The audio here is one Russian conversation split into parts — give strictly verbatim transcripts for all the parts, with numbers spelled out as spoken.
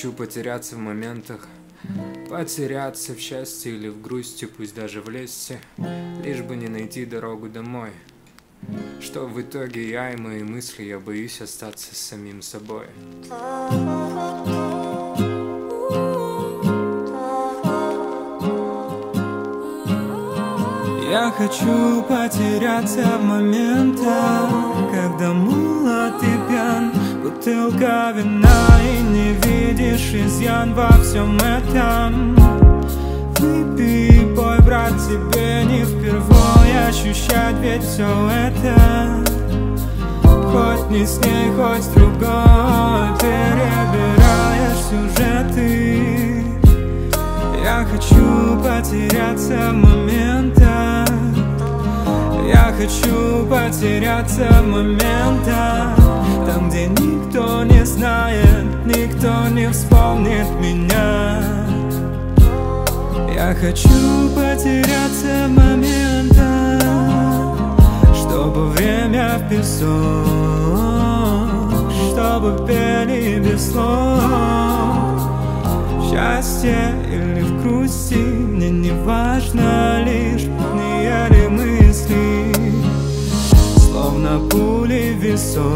хочу потеряться в моментах, потеряться в счастье или в грусти, пусть даже в лести, лишь бы не найти дорогу домой. Что в итоге я и мои мысли, я боюсь остаться с самим собой. Я хочу потеряться в моментах, когда молод и пьян, бутылка вина, и не видишь изъян во всем этом. Выпей, бой, брат, тебе не впервой ощущать ведь все это. Хоть не с ней, хоть с другой, перебираешь сюжеты. Я хочу потеряться в моментах, я хочу потеряться в моментах, там, где никто не знает, никто не вспомнит меня. Я хочу потеряться в моментах, чтобы время в песок, чтобы пели без слов. В счастье или в грусти, мне не важно, лишь не ли мысли, словно пули в весок,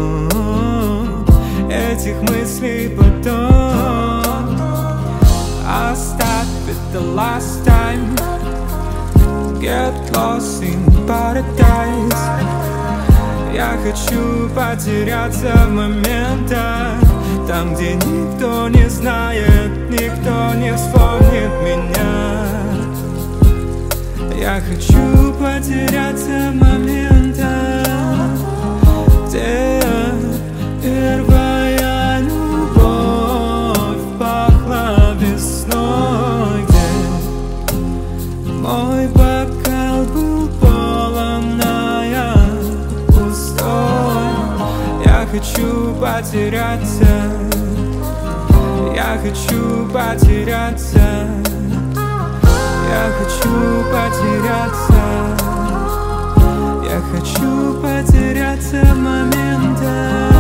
этих мыслей потом. Оставь это last time, get lost in paradise. Я хочу потеряться в моментах, там, где никто не знает, никто не вспомнит меня. Я хочу потеряться в моментах, где первая любовь пахла весной, где мой бокал был полон, а я пустой. Я хочу потеряться, я хочу потеряться, я хочу потеряться, я хочу потеряться в моментах.